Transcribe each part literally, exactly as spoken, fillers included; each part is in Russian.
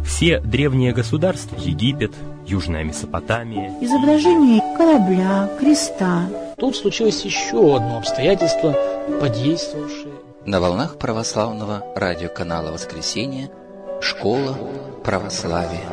Все древние государства, Египет, Южная Месопотамия, изображение корабля, креста. Тут случилось еще одно обстоятельство, подействовавшее. На волнах православного радиоканала «Воскресенье» «Школа православия».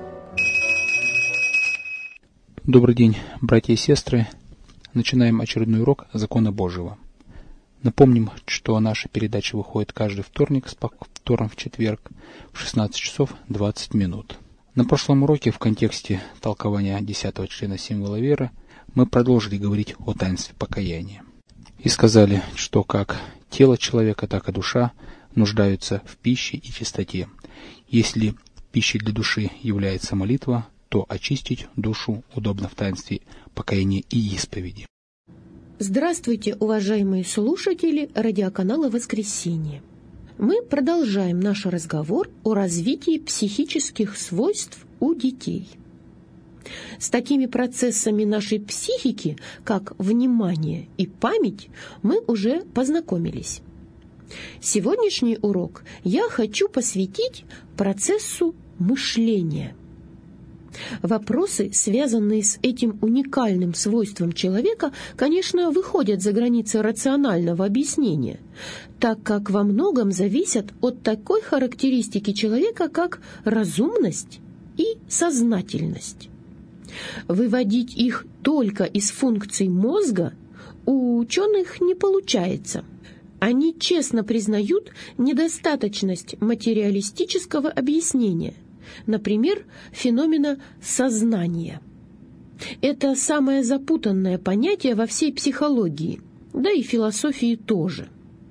Добрый день, братья и сестры. Начинаем очередной урок Закона Божьего. Напомним, что наша передача выходит каждый вторник с повтором в четверг в шестнадцать часов двадцать минут. На прошлом уроке в контексте толкования десятого члена символа веры мы продолжили говорить о таинстве покаяния. И сказали, что как тело человека, так и душа нуждаются в пище и чистоте. Если пищей для души является молитва, то очистить душу удобно в таинстве покаяния и исповеди. Здравствуйте, уважаемые слушатели радиоканала «Воскресенье». Мы продолжаем наш разговор о развитии психических свойств у детей. С такими процессами нашей психики, как внимание и память, мы уже познакомились. Сегодняшний урок я хочу посвятить процессу мышления. Вопросы, связанные с этим уникальным свойством человека, конечно, выходят за границы рационального объяснения, так как во многом зависят от такой характеристики человека, как разумность и сознательность. Выводить их только из функций мозга у ученых не получается. Они честно признают недостаточность материалистического объяснения, например, феномена сознания. Это самое запутанное понятие во всей психологии, да и философии тоже.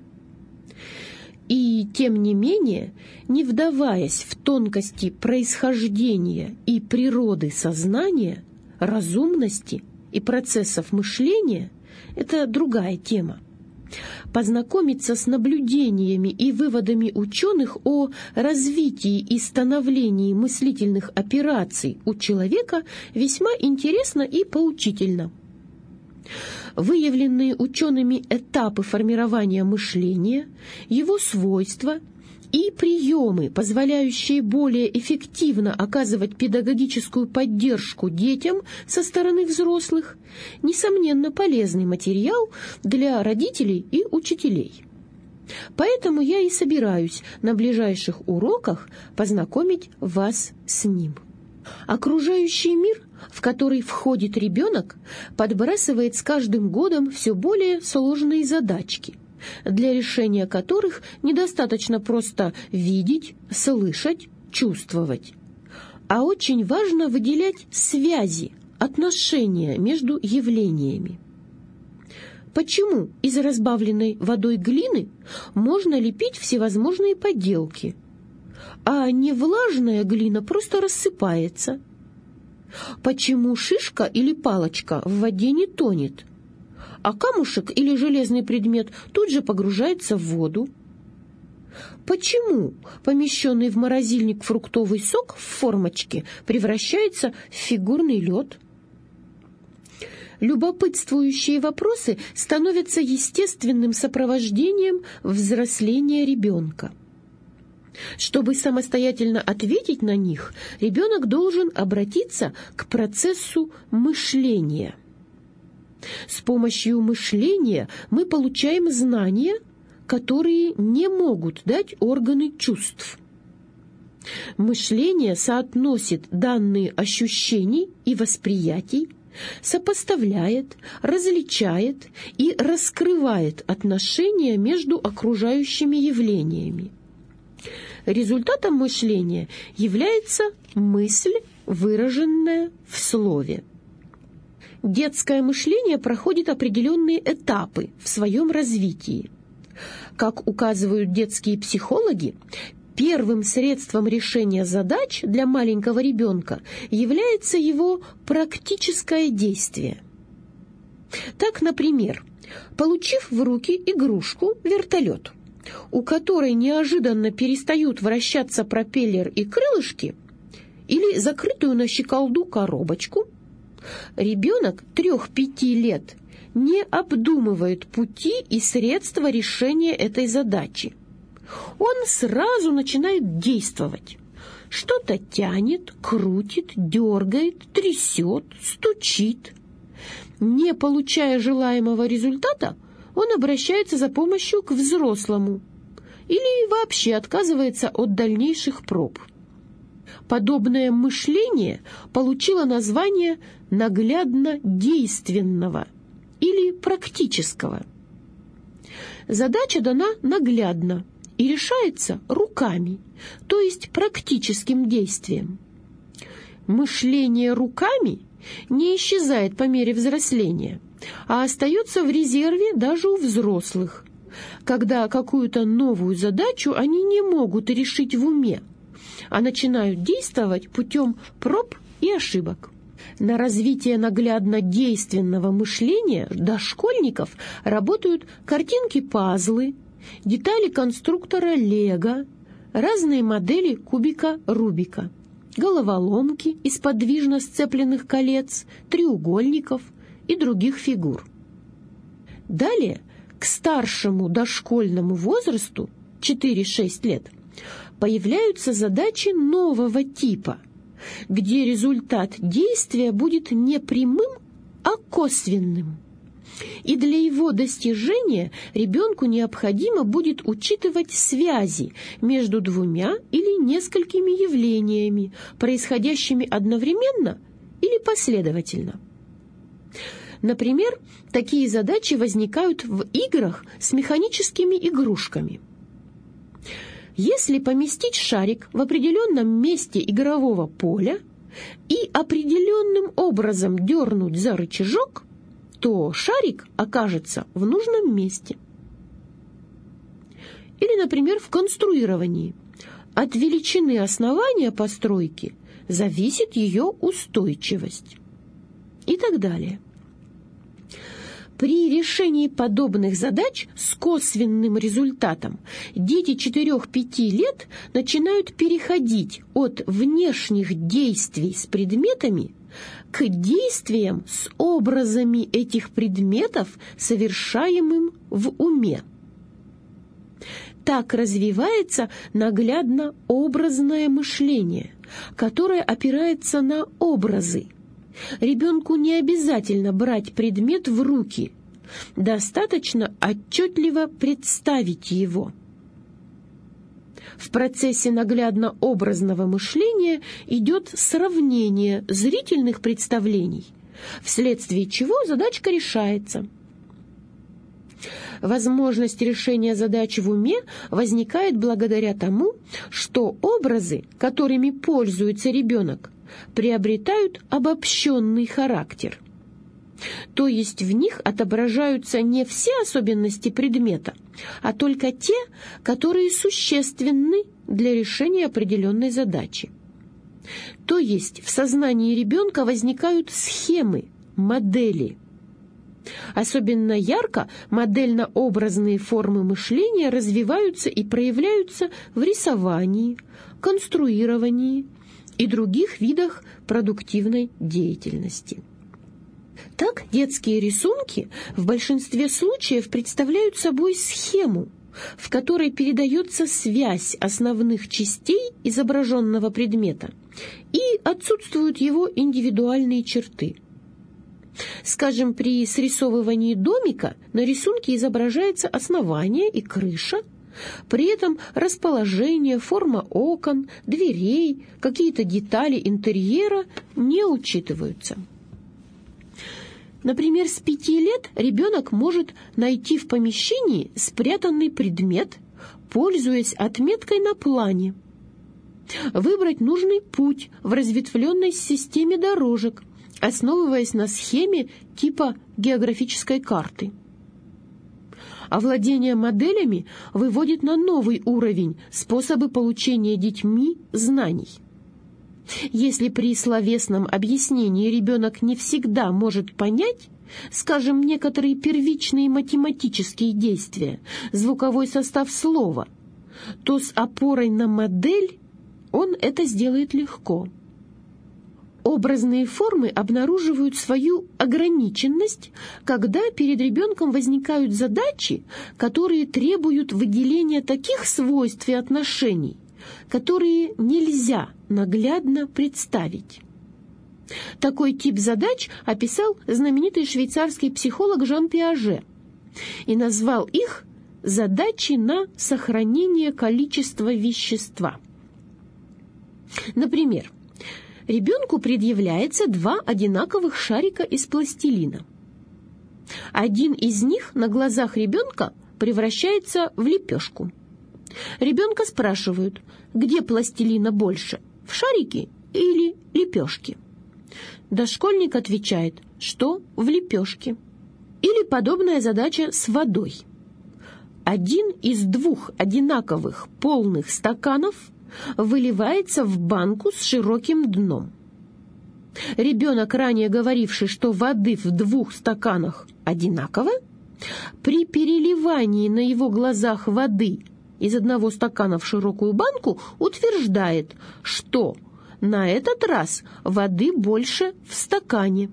И тем не менее, не вдаваясь в тонкости происхождения и природы сознания, разумности и процессов мышления, это другая тема. Познакомиться с наблюдениями и выводами ученых о развитии и становлении мыслительных операций у человека весьма интересно и поучительно. Выявленные учеными этапы формирования мышления, его свойства и приемы, позволяющие более эффективно оказывать педагогическую поддержку детям со стороны взрослых, несомненно полезный материал для родителей и учителей. Поэтому я и собираюсь на ближайших уроках познакомить вас с ним. Окружающий мир, в который входит ребенок, подбрасывает с каждым годом все более сложные задачки, для решения которых недостаточно просто видеть, слышать, чувствовать. А очень важно выделять связи, отношения между явлениями. Почему из разбавленной водой глины можно лепить всевозможные поделки, а невлажная глина просто рассыпается? Почему шишка или палочка в воде не тонет, а камушек или железный предмет тут же погружается в воду? Почему помещенный в морозильник фруктовый сок в формочке превращается в фигурный лед? Любопытствующие вопросы становятся естественным сопровождением взросления ребенка. Чтобы самостоятельно ответить на них, ребенок должен обратиться к процессу мышления. С помощью мышления мы получаем знания, которые не могут дать органы чувств. Мышление соотносит данные ощущений и восприятий, сопоставляет, различает и раскрывает отношения между окружающими явлениями. Результатом мышления является мысль, выраженная в слове. Детское мышление проходит определенные этапы в своем развитии. Как указывают детские психологи, первым средством решения задач для маленького ребенка является его практическое действие. Так, например, получив в руки игрушку вертолет, у которой неожиданно перестают вращаться пропеллер и крылышки, или закрытую на щеколду коробочку, ребенок трех-пяти лет не обдумывает пути и средства решения этой задачи. Он сразу начинает действовать. что-то тянет, крутит, дергает, трясет, стучит. Не получая желаемого результата, он обращается за помощью к взрослому или вообще отказывается от дальнейших проб. Подобное мышление получило название наглядно-действенного или практического. Задача дана наглядно и решается руками, то есть практическим действием. Мышление руками не исчезает по мере взросления, а остается в резерве даже у взрослых, когда какую-то новую задачу они не могут решить в уме, а начинают действовать путем проб и ошибок. На развитие наглядно-действенного мышления дошкольников работают картинки-пазлы, детали конструктора Лего, разные модели кубика Рубика, головоломки из подвижно сцепленных колец, треугольников и других фигур. Далее, к старшему дошкольному возрасту, четыре-шесть лет, появляются задачи нового типа, где результат действия будет не прямым, а косвенным. И для его достижения ребенку необходимо будет учитывать связи между двумя или несколькими явлениями, происходящими одновременно или последовательно. Например, такие задачи возникают в играх с механическими игрушками. Если поместить шарик в определенном месте игрового поля и определенным образом дернуть за рычажок, то шарик окажется в нужном месте. Или, например, в конструировании. От величины основания постройки зависит ее устойчивость. И так далее. При решении подобных задач с косвенным результатом дети четырех-пяти лет начинают переходить от внешних действий с предметами к действиям с образами этих предметов, совершаемым в уме. Так развивается наглядно-образное мышление, которое опирается на образы. Ребенку не обязательно брать предмет в руки, достаточно отчетливо представить его. В процессе наглядно-образного мышления идет сравнение зрительных представлений, вследствие чего задачка решается. Возможность решения задач в уме возникает благодаря тому, что образы, которыми пользуется ребенок, приобретают обобщенный характер. То есть в них отображаются не все особенности предмета, а только те, которые существенны для решения определенной задачи. То есть в сознании ребенка возникают схемы, модели. Особенно ярко модельно-образные формы мышления развиваются и проявляются в рисовании, конструировании и других видах продуктивной деятельности. Так, детские рисунки в большинстве случаев представляют собой схему, в которой передается связь основных частей изображенного предмета и отсутствуют его индивидуальные черты. Скажем, при срисовывании домика на рисунке изображается основание и крыша, при этом расположение, форма окон, дверей, какие-то детали интерьера не учитываются. Например, с пяти лет ребенок может найти в помещении спрятанный предмет, пользуясь отметкой на плане, выбрать нужный путь в разветвленной системе дорожек, основываясь на схеме типа географической карты. Овладение моделями выводит на новый уровень способы получения детьми знаний. Если при словесном объяснении ребенок не всегда может понять, скажем, некоторые первичные математические действия, звуковой состав слова, то с опорой на модель он это сделает легко. Образные формы обнаруживают свою ограниченность, когда перед ребенком возникают задачи, которые требуют выделения таких свойств и отношений, которые нельзя наглядно представить. Такой тип задач описал знаменитый швейцарский психолог Жан Пиаже и назвал их «задачи на сохранение количества вещества». Например, ребенку предъявляется два одинаковых шарика из пластилина. Один из них на глазах ребенка превращается в лепешку. Ребенка спрашивают, где пластилина больше, в шарике или лепешке? Дошкольник отвечает, что в лепешке. Или подобная задача с водой. Один из двух одинаковых полных стаканов выливается в банку с широким дном. Ребенок, ранее говоривший, что воды в двух стаканах одинаково, при переливании на его глазах воды из одного стакана в широкую банку утверждает, что на этот раз воды больше в стакане.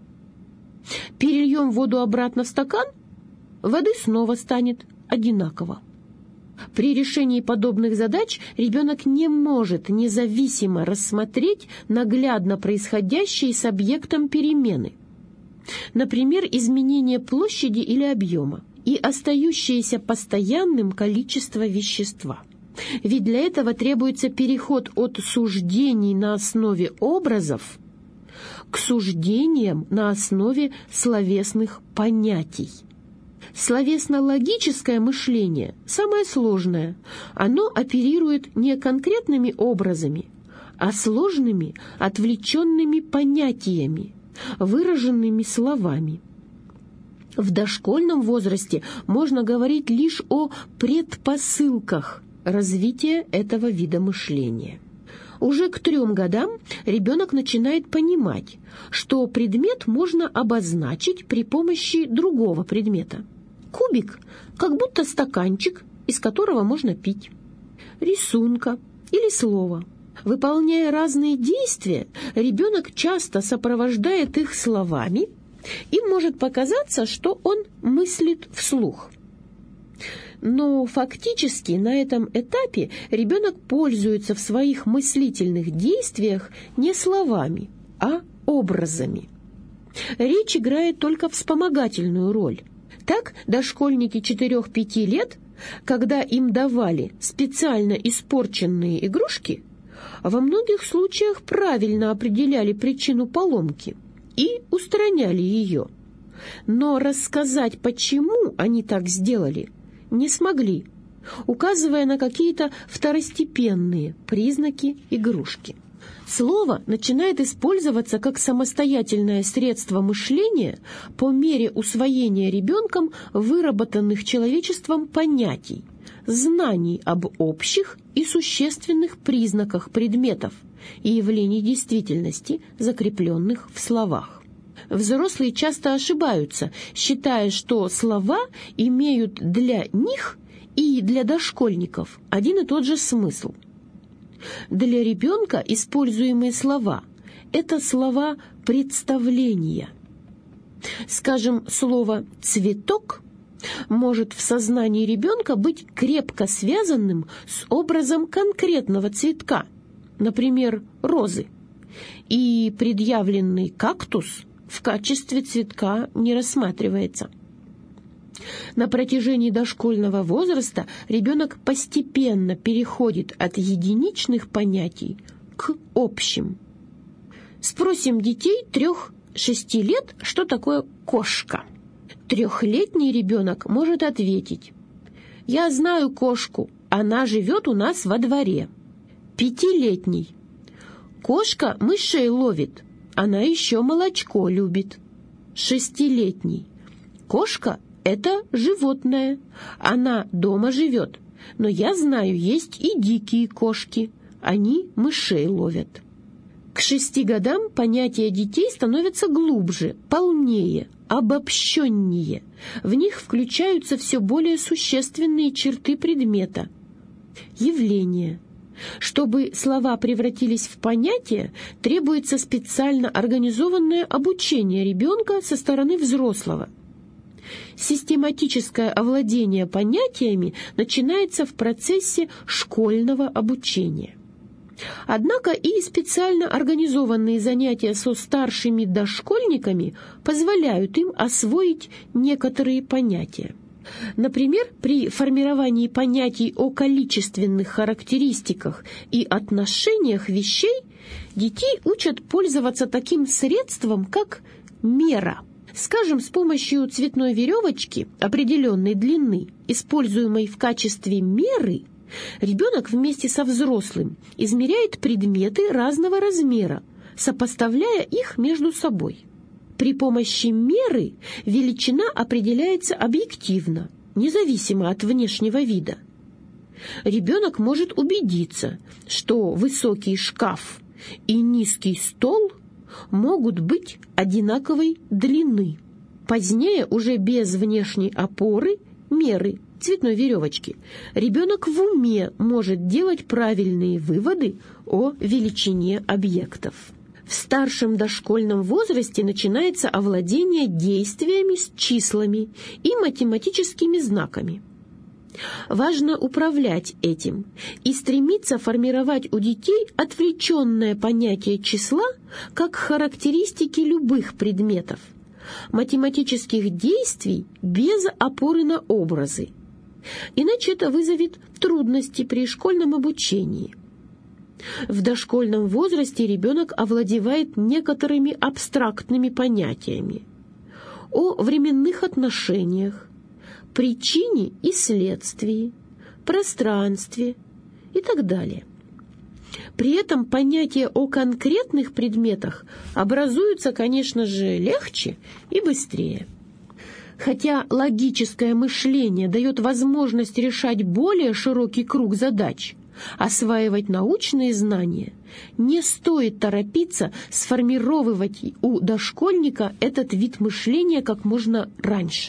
Перельем воду обратно в стакан, воды снова станет одинаково. При решении подобных задач ребенок не может независимо рассмотреть наглядно происходящие с объектом перемены. Например, изменение площади или объема и остающееся постоянным количество вещества. Ведь для этого требуется переход от суждений на основе образов к суждениям на основе словесных понятий. Словесно-логическое мышление самое сложное. Оно оперирует не конкретными образами, а сложными, отвлеченными понятиями, выраженными словами. В дошкольном возрасте можно говорить лишь о предпосылках развития этого вида мышления. Уже к трем годам ребенок начинает понимать, что предмет можно обозначить при помощи другого предмета. Кубик, как будто стаканчик, из которого можно пить. Рисунка или слова. Выполняя разные действия, ребенок часто сопровождает их словами, и может показаться, что он мыслит вслух. Но фактически на этом этапе ребенок пользуется в своих мыслительных действиях не словами, а образами. Речь играет только вспомогательную роль. Так дошкольники четырех-пяти лет, когда им давали специально испорченные игрушки, во многих случаях правильно определяли причину поломки и устраняли ее. Но рассказать, почему они так сделали, не смогли, указывая на какие-то второстепенные признаки игрушки. Слово начинает использоваться как самостоятельное средство мышления по мере усвоения ребенком выработанных человечеством понятий, знаний об общих и существенных признаках предметов и явлений действительности, закрепленных в словах. Взрослые часто ошибаются, считая, что слова имеют для них и для дошкольников один и тот же смысл. Для ребенка используемые слова – это слова представления. Скажем, слово «цветок» может в сознании ребенка быть крепко связанным с образом конкретного цветка, например, розы, и предъявленный кактус в качестве цветка не рассматривается. На протяжении дошкольного возраста ребенок постепенно переходит от единичных понятий к общим. Спросим детей трех-шести лет, что такое кошка. Трехлетний ребенок может ответить: «Я знаю кошку, она живет у нас во дворе». Пятилетний: «Кошка мышей ловит, она еще молочко любит». Шестилетний: «Кошка – это животное, она дома живет, но я знаю, есть и дикие кошки, они мышей ловят». К шести годам понятия детей становятся глубже, полнее, обобщеннее. В них включаются все более существенные черты предмета, явления. Чтобы слова превратились в понятия, требуется специально организованное обучение ребенка со стороны взрослого. Систематическое овладение понятиями начинается в процессе школьного обучения. Однако и специально организованные занятия со старшими дошкольниками позволяют им освоить некоторые понятия. Например, при формировании понятий о количественных характеристиках и отношениях вещей детей учат пользоваться таким средством, как мера. Скажем, с помощью цветной веревочки определенной длины, используемой в качестве меры, ребенок вместе со взрослым измеряет предметы разного размера, сопоставляя их между собой. При помощи меры величина определяется объективно, независимо от внешнего вида. Ребенок может убедиться, что высокий шкаф и низкий стол могут быть одинаковой длины. Позднее, уже без внешней опоры, меры, цветной веревочки, ребенок в уме может делать правильные выводы о величине объектов. В старшем дошкольном возрасте начинается овладение действиями с числами и математическими знаками. Важно управлять этим и стремиться формировать у детей отвлеченное понятие числа как характеристики любых предметов, математических действий без опоры на образы. Иначе это вызовет трудности при школьном обучении. В дошкольном возрасте ребенок овладевает некоторыми абстрактными понятиями о временных отношениях, причине и следствии, пространстве и так далее. При этом понятия о конкретных предметах образуются, конечно же, легче и быстрее. Хотя логическое мышление дает возможность решать более широкий круг задач, осваивать научные знания, не стоит торопиться сформировать у дошкольника этот вид мышления как можно раньше.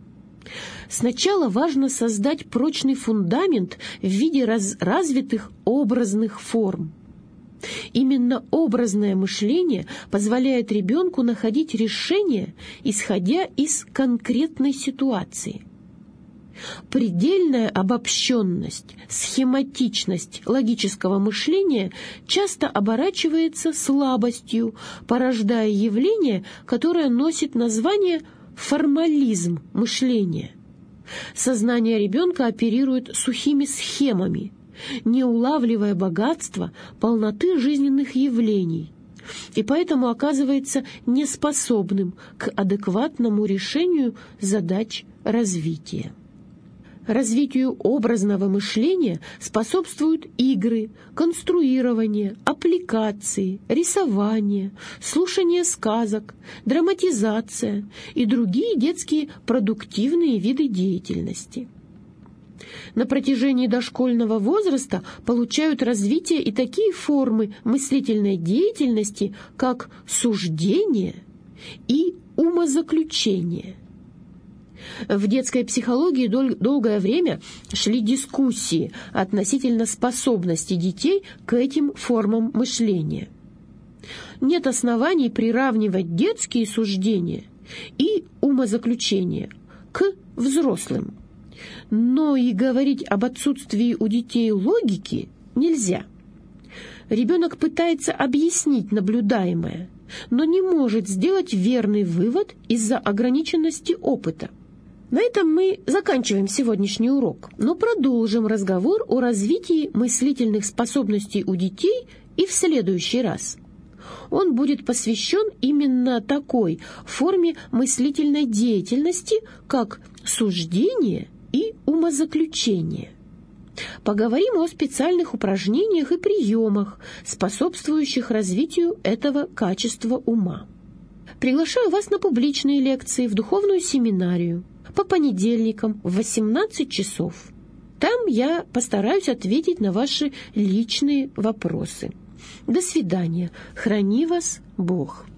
Сначала важно создать прочный фундамент в виде раз- развитых образных форм. Именно образное мышление позволяет ребенку находить решения, исходя из конкретной ситуации. Предельная обобщенность, схематичность логического мышления часто оборачивается слабостью, порождая явление, которое носит название формализм мышления. Сознание ребенка оперирует сухими схемами, не улавливая богатства, полноты жизненных явлений, и поэтому оказывается неспособным к адекватному решению задач развития. Развитию образного мышления способствуют игры, конструирование, аппликации, рисование, слушание сказок, драматизация и другие детские продуктивные виды деятельности. На протяжении дошкольного возраста получают развитие и такие формы мыслительной деятельности, как суждение и умозаключение. В детской психологии дол- долгое время шли дискуссии относительно способности детей к этим формам мышления. Нет оснований приравнивать детские суждения и умозаключения к взрослым. Но и говорить об отсутствии у детей логики нельзя. Ребенок пытается объяснить наблюдаемое, но не может сделать верный вывод из-за ограниченности опыта. На этом мы заканчиваем сегодняшний урок, но продолжим разговор о развитии мыслительных способностей у детей и в следующий раз. Он будет посвящен именно такой форме мыслительной деятельности, как суждение и умозаключение. Поговорим о специальных упражнениях и приемах, способствующих развитию этого качества ума. Приглашаю вас на публичные лекции в духовную семинарию по понедельникам в восемнадцать часов. Там я постараюсь ответить на ваши личные вопросы. До свидания. Храни вас Бог.